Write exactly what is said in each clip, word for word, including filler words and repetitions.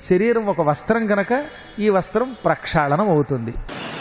శరీరం ఒక వస్త్రం గనక ఈ వస్త్రం ప్రక్షాళనం అవుతుంది.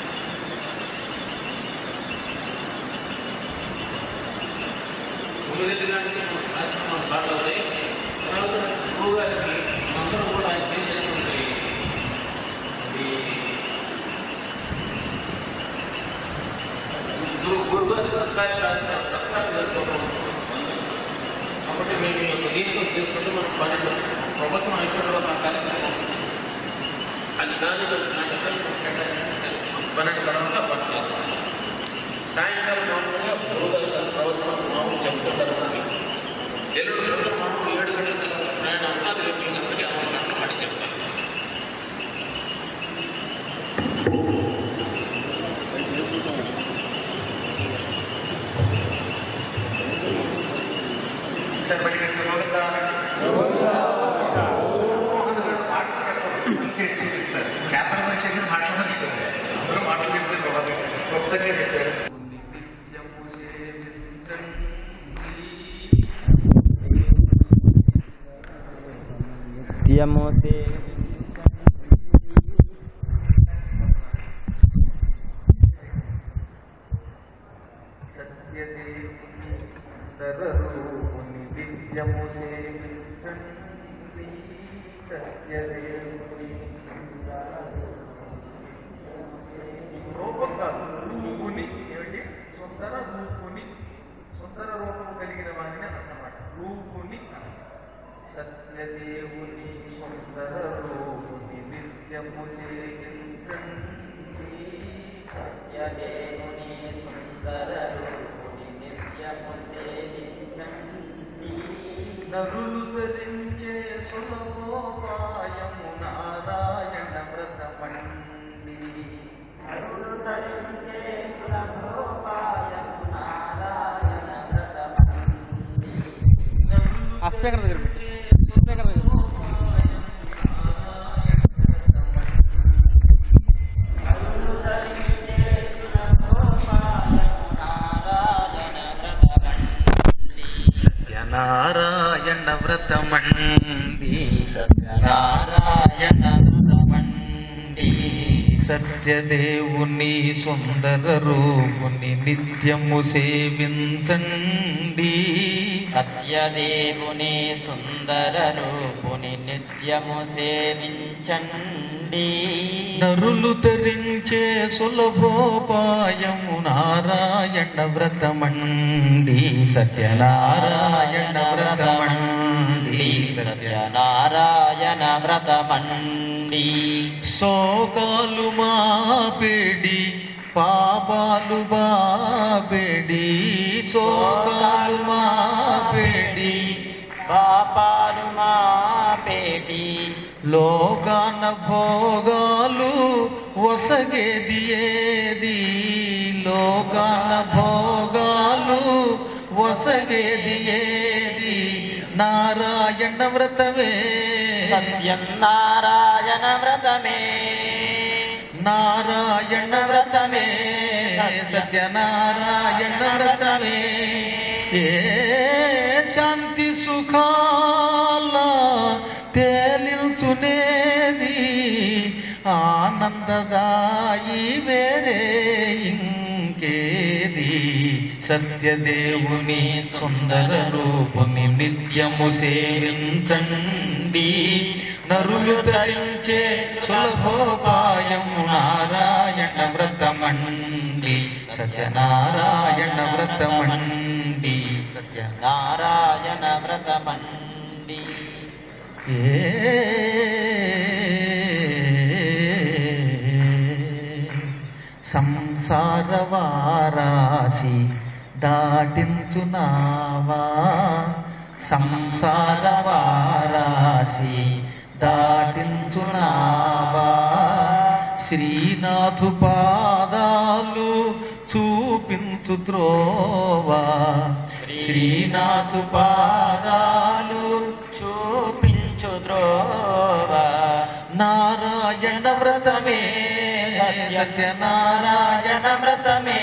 గురుగారి సత్కార్య కార్యక్రమం సత్కారం చేసుకోవడం కాబట్టి మేము దీంతో చేసుకుంటే మనకు పన్నెండు ప్రభుత్వం అయిపోయిన తర్వాత ఆ కార్యక్రమం అది దాని పన్నెండు గడవగా పడుతుంది. సాయంకాలం మామూలుగా గురుగారు ప్రవచనం మామూలు చెప్తుంటారు. ఎల్లుండి రోజు మామూలు ఏడు గంటలకు ప్రయాణం ఉన్నది ఎనిమిది గంటలకి ఆరు గంటలు పడి చెప్తారు. చేపల మనిషి అయితే మాటల మనిషి కదా, అందరూ మాటలు చెప్తే గొప్పగా చెప్పారు. నిత్యమోసే రూపం కాదు, రూపుని ఏమిటి? సుందర రూపుని, సుందర రూపం కలిగిన వాడిని అన్నమాట. రూపుని సత్యదేవుని సుందర రూపుని నిత్యము సేవించండి. సత్యదేవుని సుందర రూపుని నిత్యము సేవించండి. నరులు ధరించే సులభోపాయము నారాయణ వ్రతమండి. నరులు ధరించే సులభోపాయము నారాయణ వ్రతమండి. ఆ స్పీకర్ దగ్గర స్పీకర్ దగ్గర సత్యనారాయణ వ్రతమండి. సత్యనారాయణ వ్రతమండి. సత్యదేవుని సుందర రూపుని నిత్యము సేవించండి. సత్యదేవుని సుందర రూపుని నిత్యము సేవించండి. నరులు ధరించే సులభోపాయము నారాయణ వ్రతమండి. సత్యనారాయణ వ్రతమండి. సత్యనారాయణ వ్రతమండి. శోకాలు మాపేడి పాపాలు బాబేడి. శోకాలు మాపేడి పాపాలు మాపేటి. లోకాన భోగాలు వసగేది ఏది? లోకాన భోగాలు వసగేది ఏది? నారాయణ వ్రతమే. సత్యనారాయణ వ్రతమే. నారాయణ వ్రతమే. సత్యనారాయణ వ్రతమే. ఏ శాంతి సుఖాల తేలించునేది? ఆనందదాయి వేరే ఇంకేది? సత్యదేవుని సుందర రూపుని నిత్యము సేవించండి. నరులు ధరించే సులభోపాయము నారాయణ వ్రతమండి. సత్యనారాయణ వ్రతమండి. సత్యనారాయణ వ్రతమండి. ఏ సంసార వారాసి దాటించునావా? సంసార వారాసి దాటించునావా? శ్రీనాథు పాదాలు చూపించు త్రోవా. శ్రీనాథు పాదాలు చూపించు ద్రోవా. నారాయణ వ్రతమే. సత్యనారాయణ వ్రతమే.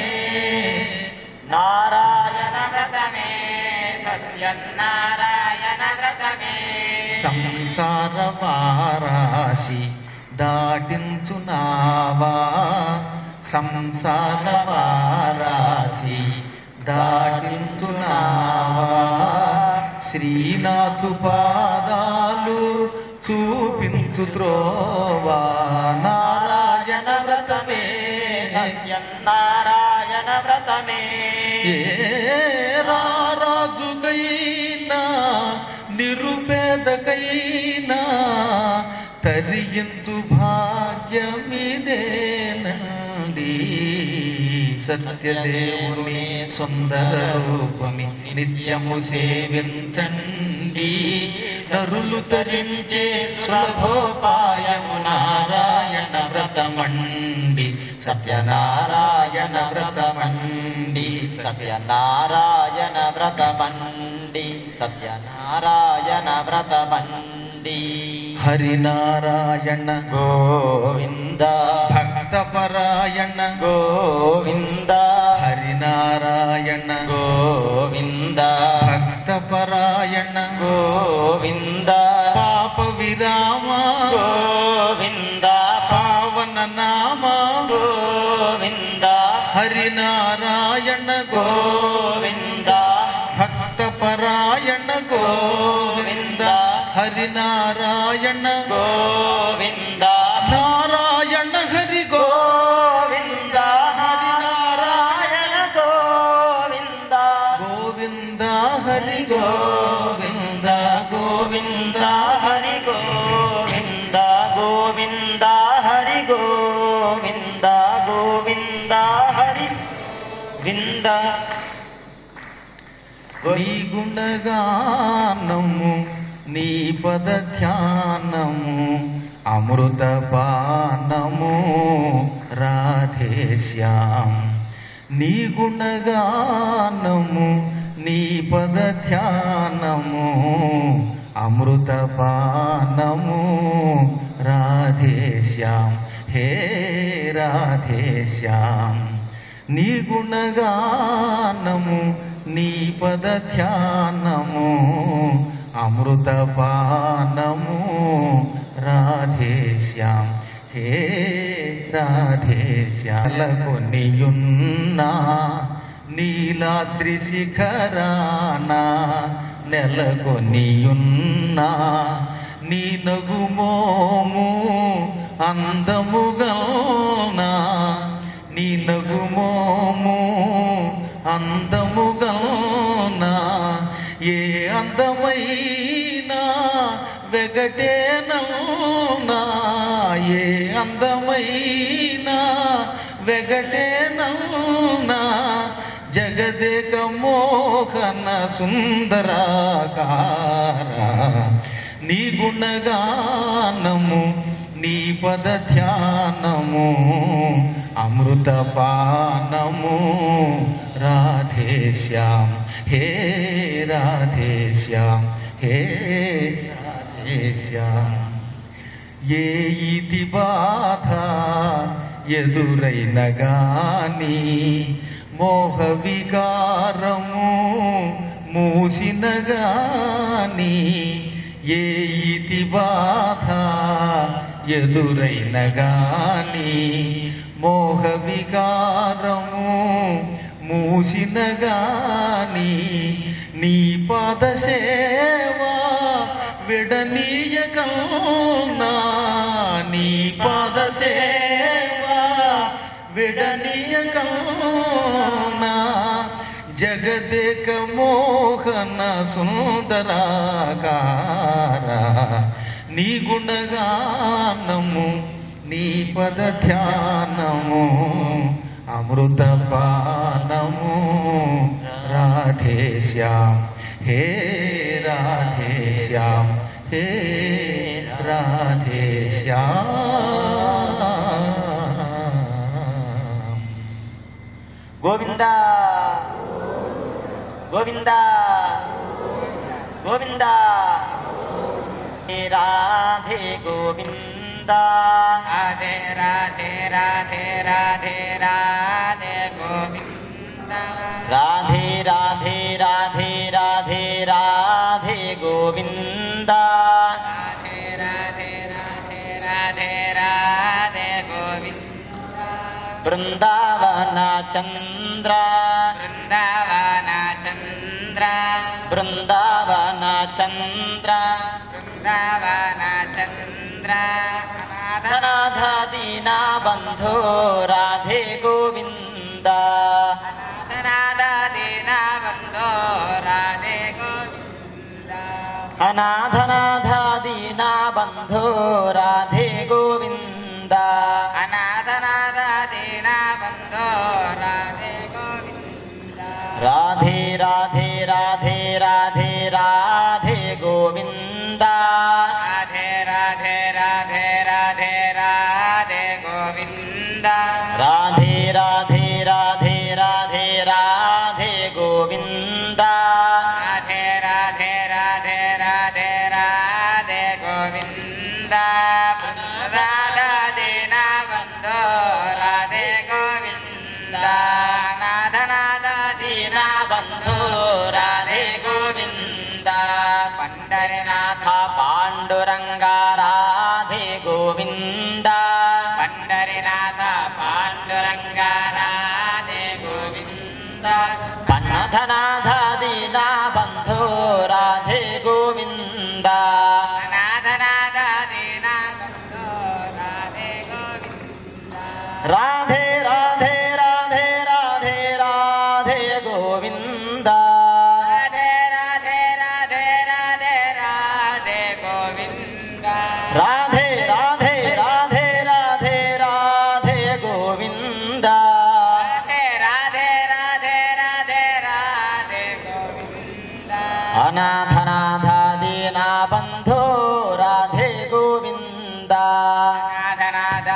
నారాయణ వ్రతమే. సత్యనారాయణ వ్రతమే. సంసార వారాసి దాటించునావా సంసార వారాసి దాటించునావా శ్రీనాథు పాదాలు చూపించు త్రోవా నారాయణ వ్రతమే సత్యం నారాయణ వ్రతమే ఏ రాజుకైనా నిరుపేదకైనా తరించు భాగ్యమిదేనండి సత్యదేవుని సుందర రూపమి నిత్యము సేవించండి నరులు తరించే సులభోపాయము నారాయణ వ్రతమండి సత్యనారాయణ వ్రతమండి సత్యనారాయణ వ్రతమండి సత్యనారాయణ వ్రతమండి హరినారాయణ గోవింద భక్తపరాయణ గోవింద హరినారాయణ గోవింద భక్తపరాయణ గోవింద పాప విరామ గోవింద పావన నామ గోవింద హరినారాయణ గోవింద భక్తపరాయణ గోవింద హరినారాయణ గోవింద నారాయణ హరి గోవింద హరినారాయణ గోవింద గోవింద హరి గోవింద గోవింద హరి గోవింద గోవింద హరి గోవింద గోవింద హరి వింద నీ గుణగానము నీ పద ధ్యానము అమృత పానము రాధేశ్యాం నీ గుణగానము నీ పద ధ్యానము అమృత పానము రాధేశ్యాం హే రాధేశ్యాం నీ గుణగానము నీ పద ధ్యానము అమృత పానము రాధేశ్యాం హే రాధేశ్యాలకు నీయున్నా నీలాద్రి శిఖరానా నెలకొనియున్నా నీ నగుమోము అందముగల్నా నీ నగుమోము అందముగల్నా ఏ అందమైనా వెగటేనల్నా ఏ అందమైనా వెగటేనల్నా జగదేక మోహన సుందరాకార నీ గుణగానము నీ పద ధ్యానము అమృత పానము రాధేశ్యాం హే రాధేశ్యాం హే రాధేశ్యాం ఏ ఇతి బాధ ఎదురైన గాని మోహ వికారము మూసిన గాని ఏ ఇతి బాధ ఎదురైన గాని మోహ వికారము మూసిన గాని నీ పాద సేవా విడనీయకల్నా నీ పాద సేవా విడనీయకల్నా జగదేక మోహన సుందరాకార నీ గుణగానము నీ పద ధ్యానము అమృత పానము రాధేశ్యాం హే రాధేశ్యాం హే రాధేశ్యాం గోవింద గోవింద గోవింద రాధే గోవింద రాధే రాధే రాధే రాధే రాధే గోవింద రాధే రాధే రాధే రాధే రాధే గోవింద గోవింద రాధే రాధే రాధే రాధే రాధే గోవింద బృందావన చంద్ర బృందావన చంద్ర బృందావన చంద్ర బృందావన చంద్ర అనాథనాథ దీనా బంధో రాధే గోవింద అనాథనాథ దీనా బంధో రాధే గోవింద అనాథనాథ దీనా బంధో రాధే గోవింద అనాథనాథ దీనా బంధో రాధే గోవింద రాధే రాధే రాధే రాధే రాధే గోవింద రాధే రాధే రాధే రాధే రాధే గోవింద రాధే రాధే రాధే రాధే రాధే గోవింద రాధే రాధే రాధే రాధే రాధే గోవింద రాధా దీనా బంధో రాధే గోవింద నాథ నాథ దీనా బంధో రాధే గోవింద పండరినాథ పాండురంగ రాధే గోవింద పండరినాథ పాండురంగ రాధే గోవింద పన్నథనాథ దీనా బంధో రాధే గోవింద నాథనాథ దీనా బంధో రాధే గోవింద రాధే రాధే రాధే రాధే రాధే గోవింద రాధే రాధే రాధే రాధే రాధే గోవింద రాధే రాధే రాధే రాధే రాధే గోవింద రాధే రాధే రాధే రాధే రాధే గోవింద అనాథనాథ దీనా బంధో రాధే గోవింద అనాథనాథ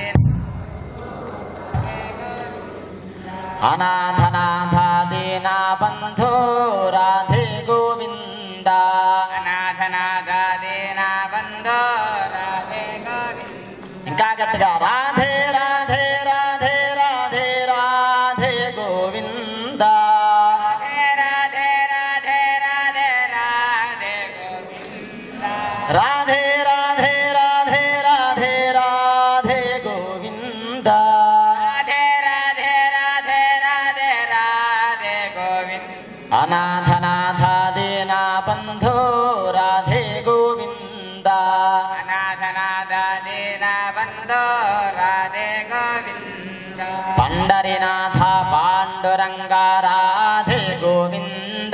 అనాథనాథ దీనా బంధో రాధే గోవింద అనాథనాథ దీనా బంధో రాధే గోవింద ఇంకా గట్టిగా రాధే రాధే రాధే రాధే రాధే గోవింద రాధే రాధే రాధే రాధే గోవింద రాధే రాధే రాధే రాధే రాధే గోవింద రాధే రాధే రాధే రాధే రాధే గోవింద అనాథనాథ దీనా బంధో రాధే గోవింద అనాథనాథ దీనా బంధో రాధే గోవింద పండరినాథ పాండురంగ రాధే గోవింద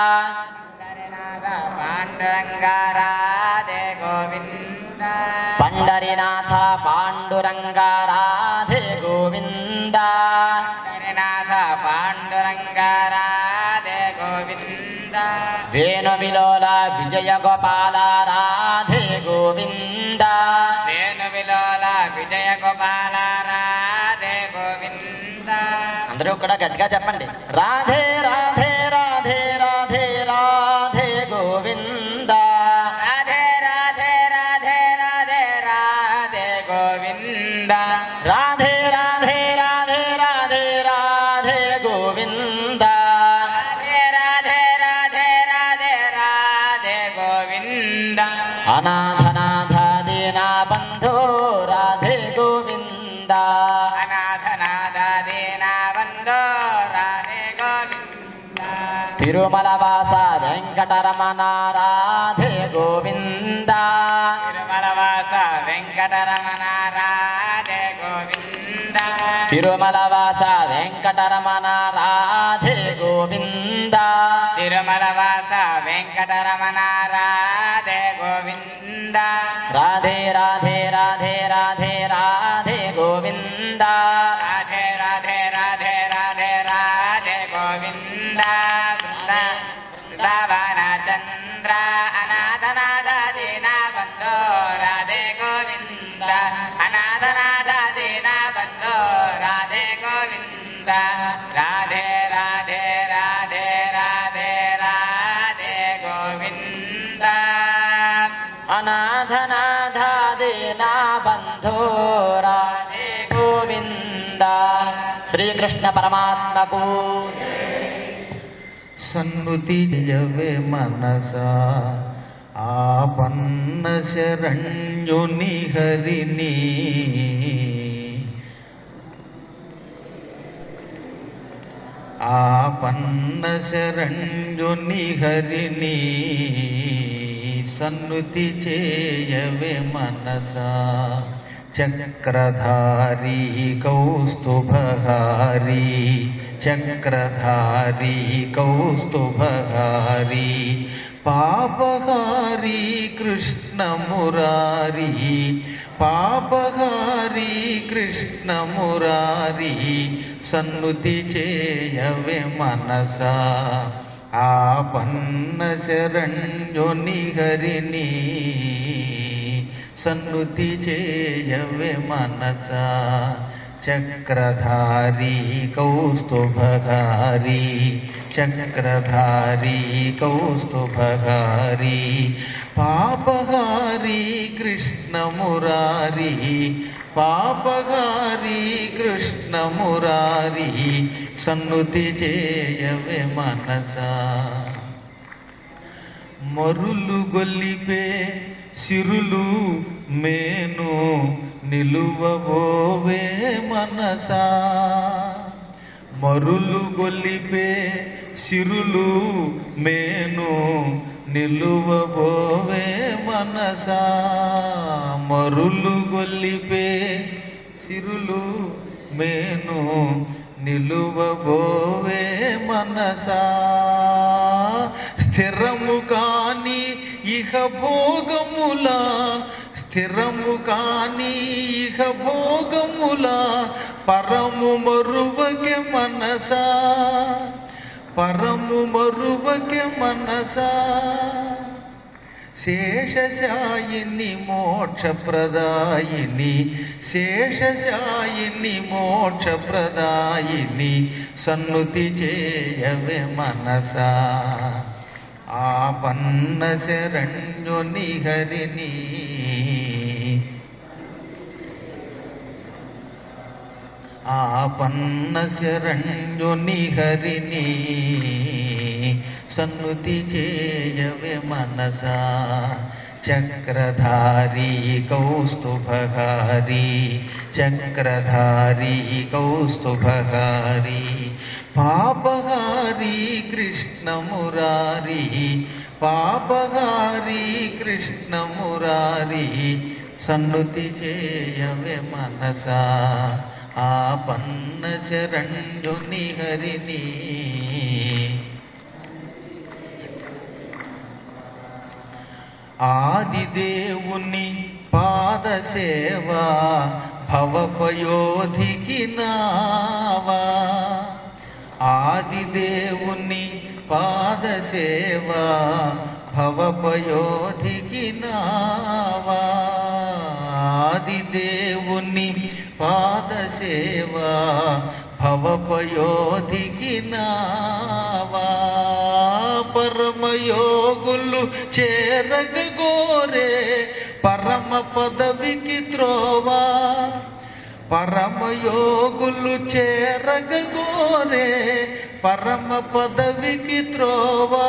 పండరినాథ పాండురంగ రాధే గోవింద పండరినాథ పాండురంగ రాధే గోవింద పండరినాథ పాండురంగ రాధే గోవింద వేణు విలోల విజయ గోపాల రాధే గోవింద వేణు విలోల విజయ గోపాల రాధే గోవింద అందరూ కూడా గట్టిగా చెప్పండి రాధే రాధే రాధే రాధే రాధే గోవింద రాధే రాధే రాధే రాధే రాధే గోవింద రాధే రాధే రాధే రాధే రాధే గోవింద రాధే రాధే రాధే రాధే రాధే గోవింద అనాథనాథ దీనా బంధో రాధే గోవింద అనాథనాథ దీనా బంధో రాధే గోవింద తిరుమల వాస వెంకటరమణ రాధే గోవింద తిరుమల వాస వెంకటరమణ రాధే గోవింద తిరుమల వాస వెంకటరమణ రాధే గోవింద తిరుమల వాస వెంకటరమణ రాధే గోవింద రాధే రాధే రాధే రాధే రాధే గోవింద రాధే రాధే రాధే రాధే రాధే గోవింద బృందావన చంద్ర అనాథనాథ దీనా బంధో రాధే గోవింద అనాథనాథ దీనా బంధో రాధే గోవింద రాధే రాధే రాధే రాధే రాధే గోవింద అనాథనాథ దీనా బంధో రాధే గోవింద శ్రీకృష్ణ పరమాత్మకు సన్నుతి జయవే మనస ఆపన్న శరణ్యుని హరిని ఆపన్న శరణ్యుని హరిని సన్నుతి చేయవే మనసా చక్రధారి కౌస్తుభహారి చక్రధారి కౌస్తుభహారి పాపహారి కృష్ణ మురారి పాపహారి కృష్ణ మురారి సన్నుతి చేయవే మనసా ఆపన్న శరణ్యుని హరిని సన్నుతి చేయవే మనసా చక్రధారి కౌస్తుభహారి చక్రధారి కౌస్తుభహారి పాపహారి కృష్ణ మురారి పాపహారి కృష్ణ మురారి సన్నుతి చేయవే మనసా మరులు గొల్లిపే సిరులు మేను నిలువబోవే మనసా మరులు గొల్లిపే సిరులు మేను నిలువబోవే మనసా మరులు గొల్లిపే సిరులు మేను నిలువబోవే మనసా స్థిరము కాని ఇహ భోగముల స్థిరము కాని ఇహ భోగముల పరము మరువకె మనసా పరము మరువకె మనసా శేషశాయిని మోక్షప్రదాయిని శేషశాయిని మోక్షప్రదాయిని సన్నుతి చేయవే మనసా ఆపన్న శరణ్యుని హరిని ఆపన్న శరణ్యుని హరిని సన్నుతి చేయవే మనసా చక్రధారి కౌస్తుభహారి చక్రధారి కౌస్తుభహారి పాపహారి కృష్ణ మురారి పాపహారి కృష్ణ మురారి సన్నుతి చేయవే మనసా ఆపన్న శరణ్యుని హరిని ఆదిదేవుని పాదసేవా భవపయోధికి నావా ఆదిదేవుని పాదసేవా భవపయోధికి నావా ఆదిదేవుని పాదసేవా భవపయోధికి నావా పరమయోగులు చేరగ గోరే పరమ పదవికి త్రోవా పరమయోగులు చేరగ గోరే పరమ పదవికి త్రోవా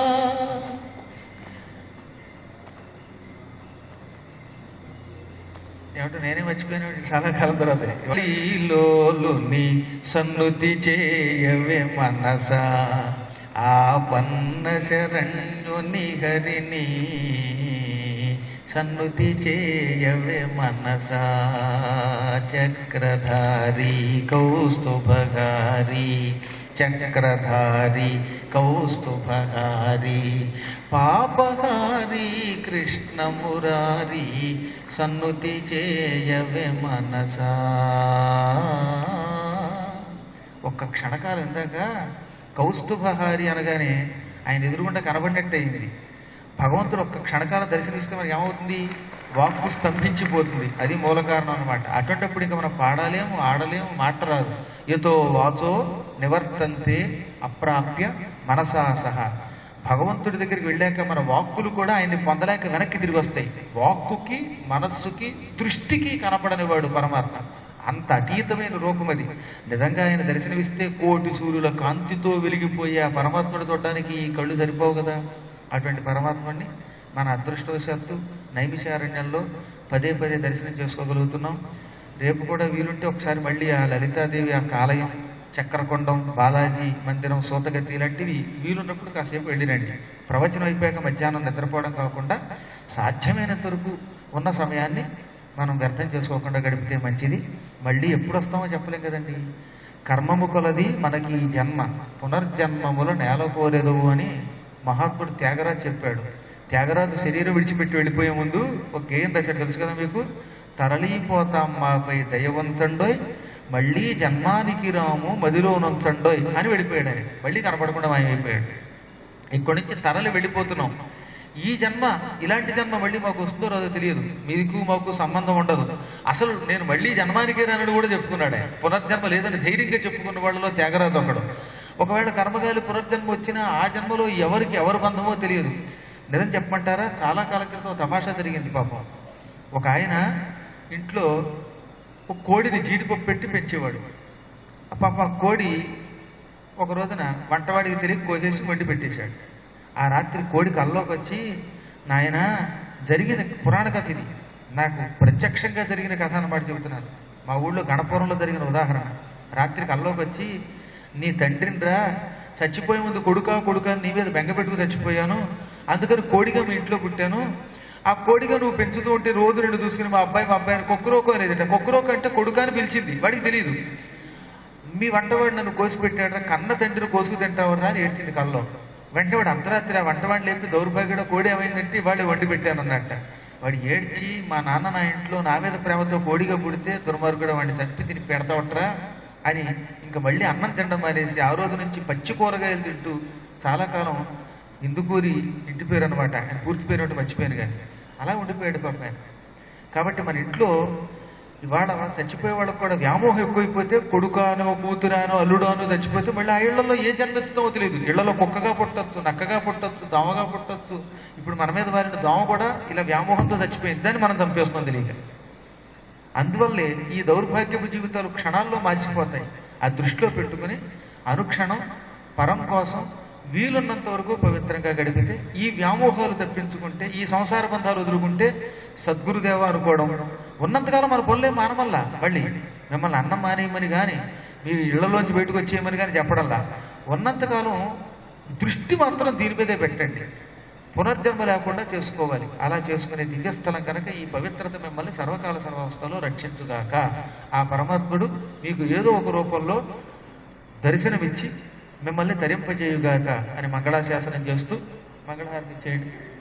ఏమంటే నేనే మర్చిపోయినా చాలా కాలం తర్వాత లోలుని సన్నుతి చేయవే మనసా ఆపన్న శరణ్యుని హరిని సన్నుతి చేయవే మనసా చక్రధారి కౌస్తుభహారి చక్రధారి కౌస్తుభహారి పాపహారి కృష్ణ మురారి సన్నుతి చేయవే మనసా ఒక్క క్షణకాలం ఇందాక కౌస్తుభహారి అనగానే ఆయన ఎదురుగుండా కనబడినట్టు అయింది. భగవంతుడు ఒక్క క్షణకాలం దర్శనిస్తే మనకి ఏమవుతుంది? వాక్కు స్తంభించిపోతుంది. అది మూల కారణం అనమాట. అటువంటిప్పుడు ఇంకా మనం పాడాలేము, ఆడలేము, మాట రాదు. యతో వాచో నివర్తంతే అప్రాప్య మనసా సహా. భగవంతుడి దగ్గరికి వెళ్ళాక మన వాక్కులు కూడా ఆయన్ని పొందలేక వెనక్కి తిరిగి వస్తాయి. వాక్కుకి, మనస్సుకి, దృష్టికి కనపడనివాడు పరమాత్మ. అంత అతీతమైన రూపం అది. నిజంగా ఆయన దర్శనమిస్తే కోటి సూర్యుల కాంతితో వెలిగిపోయే ఆ పరమాత్ముడు చూడడానికి ఈ కళ్ళు సరిపోవు కదా. అటువంటి పరమాత్మని మన అదృష్టవశాత్తు నైమిషారణ్యంలో పదే పదే దర్శనం చేసుకోగలుగుతున్నాం. రేపు కూడా వీలుంటే ఒకసారి మళ్ళీ ఆ లలితాదేవి ఆ ఆలయం, చక్రకొండం, బాలాజీ మందిరం, సూతగతి ఇలాంటివి వీలున్నప్పుడు కాసేపు వెళ్ళిరండి. ప్రవచనం అయిపోయాక మధ్యాహ్నం నిద్రపోవడం కాకుండా సాధ్యమైనంత వరకు ఉన్న సమయాన్ని మనం వ్యర్థం చేసుకోకుండా గడిపితే మంచిది. మళ్ళీ ఎప్పుడు వస్తామో చెప్పలేం కదండి. కర్మము కొలది మనకి ఈ జన్మ, పునర్జన్మముల నేల కోరెదు అని మహాత్ముడు త్యాగరాజు చెప్పాడు. త్యాగరాజు శరీరం విడిచిపెట్టి వెళ్ళిపోయే ముందు ఒక గేయం రాశాడు, తెలుసు కదా మీకు. తరలిపోతాం మాపై దయవంచండోయ్, మళ్ళీ జన్మానికి రాము మదిలో నుంచండోయ్ అని వెళ్ళిపోయాడు. ఆయన మళ్ళీ కనపడకుండా మాయమైపోయాడు. ఇక్కడి నుంచి తరలి వెళ్ళిపోతున్నాం. ఈ జన్మ, ఇలాంటి జన్మ మళ్ళీ మాకు వస్తుందో రాదో తెలియదు, మీకు మాకు సంబంధం ఉండదు. అసలు నేను మళ్ళీ జన్మానికి రానని కూడా చెప్పుకున్నాడు. ఆయన పునర్జన్మ లేదని ధైర్యంగా చెప్పుకున్న వాళ్ళలో త్యాగరాజు ఒకడు. ఒకవేళ కర్మగాలి పునర్జన్మ వచ్చినా ఆ జన్మలో ఎవరికి ఎవరు బంధమో తెలియదు. నిజం చెప్పమంటారా, చాలా కాలం క్రితం తమాషా జరిగింది. పాపం ఒక ఆయన ఇంట్లో ఒక కోడిని జీడిపప్పు పెట్టి పెంచేవాడు. పాప ఆ కోడి ఒక రోజున వంటవాడికి తిరిగి కోసేసి వండి పెట్టేశాడు. ఆ రాత్రి కోడి కల్లోకి వచ్చి, నాయన జరిగిన పురాణ కథ ఇది, నాకు ప్రత్యక్షంగా జరిగిన కథ అన్నమాట చెబుతున్నాను. మా ఊళ్ళో గణపురంలో జరిగిన ఉదాహరణ. రాత్రి కల్లోకి వచ్చి, నీ తండ్రిని రా, చచ్చిపోయే ముందు కొడుకా కొడుకా నీ మీద బెంగపెట్టుకు చచ్చిపోయాను, అందుకని కోడిగా మీ ఇంట్లో పుట్టాను. ఆ కోడిగా నువ్వు పెంచుతూ ఉంటే రోజు రెండు చూసుకుని మా అబ్బాయి మా అబ్బాయిని కొక్కురోకో అనేదిట. కొక్కురోకో అంటే కొడుకా అని పిలిచింది, వాడికి తెలియదు. మీ వంటవాడు నన్ను కోసి పెట్టాడు, కన్న తండ్రిని కోసుకు తింటావరా అని ఏడ్చింది కల్లో. వెంటనే వాడు అర్ధరాత్రి ఆ వంటవాడిని లేపి, దౌర్భాగ్యుడు కోడి ఏమైందంటే వాళ్ళు వండి పెట్టానన్నట్ట. వాడు ఏడ్చి, మా నాన్న నా ఇంట్లో నా మీద ప్రేమతో కోడిగా పుడితే దుర్మార్గుడు వాడిని చంపి తిని పెడతావట్రా అని ఇంకా మళ్ళీ అన్నం తినడం మానేసి ఆ రోజు నుంచి పచ్చి కూరగాయలు తింటూ చాలా కాలం, ఇందుకూరి ఇంటి పేరు అనమాట, ఆయన పూర్తి పేరు అంటే మర్చిపోయాను కానీ అలా ఉండిపోయాడు పాప ఆయన. కాబట్టి మన ఇంట్లో ఇవాళ చచ్చిపోయే వాళ్ళకు కూడా వ్యామోహం ఎక్కువైపోతే, కొడుకానో కూతురానో అల్లుడానో చచ్చిపోతే మళ్ళీ ఆ ఇళ్లలో ఏ జన్మెత్తుతామో తెలియదు. ఇళ్లలో కుక్కగా పుట్టొచ్చు, నక్కగా పుట్టొచ్చు, దోమగా పుట్టొచ్చు. ఇప్పుడు మన మీద వారిన దోమ కూడా ఇలా వ్యామోహంతో చచ్చిపోయింది, దాన్ని మనం చంపేస్తున్నాం తెలియక. అందువల్లే ఈ దౌర్భాగ్యపు జీవితాలు క్షణాల్లో మాసిపోతాయి. ఆ దృష్టిలో పెట్టుకుని అనుక్షణం పరం కోసం వీలున్నంత వరకు పవిత్రంగా గడిపితే, ఈ వ్యామోహాలు తప్పించుకుంటే, ఈ సంసార బంధాలు వదులుకుంటే సద్గురుదేవ అనుకోవడం, ఉన్నంతకాలం మన పొల్లే మానమల్లా. మళ్ళీ మిమ్మల్ని అన్నం మానేయమని కానీ మీ ఇళ్లలోంచి బయటకు వచ్చేయమని కానీ చెప్పడంలా. ఉన్నంతకాలం దృష్టి మాత్రం దీని మీదే పెట్టండి. పునర్జన్మ లేకుండా చేసుకోవాలి. అలా చేసుకునే దివ్యస్థలం కనుక ఈ పవిత్రత మిమ్మల్ని సర్వకాల సర్వావస్థలో రక్షించుగాక. ఆ పరమాత్ముడు మీకు ఏదో ఒక రూపంలో దర్శనమిచ్చి మిమ్మల్ని తరింపజేయుగాక అని మంగళాశాసనం చేస్తూ మంగళహారతి చేయండి.